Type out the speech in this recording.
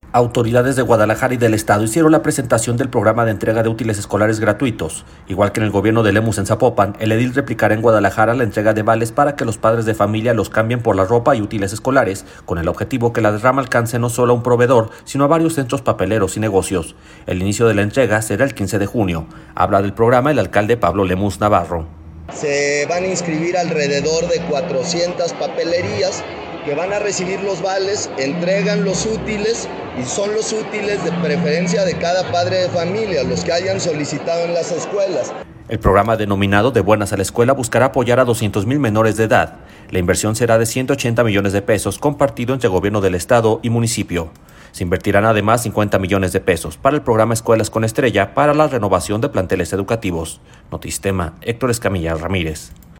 Autoridades de Guadalajara y del Estado hicieron la presentación del programa de entrega de útiles escolares gratuitos. Igual que en el gobierno de Lemus en Zapopan, el edil replicará en Guadalajara la entrega de vales para que los padres de familia los cambien por la ropa y útiles escolares, con el objetivo que la derrama alcance no solo a un proveedor, sino a varios centros papeleros y negocios. El inicio de la entrega será el 15 de junio. Habla del programa el alcalde Pablo Lemus Navarro. Se van a inscribir alrededor de 400 papelerías que van a recibir los vales, entregan los útiles y son los útiles de preferencia de cada padre de familia, los que hayan solicitado en las escuelas. El programa denominado De Buenas a la Escuela buscará apoyar a 200,000 menores de edad. La inversión será de 180 millones de pesos compartido entre gobierno del estado y municipio. Se invertirán además 50 millones de pesos para el programa Escuelas con Estrella para la renovación de planteles educativos. Notistema, Héctor Escamilla Ramírez.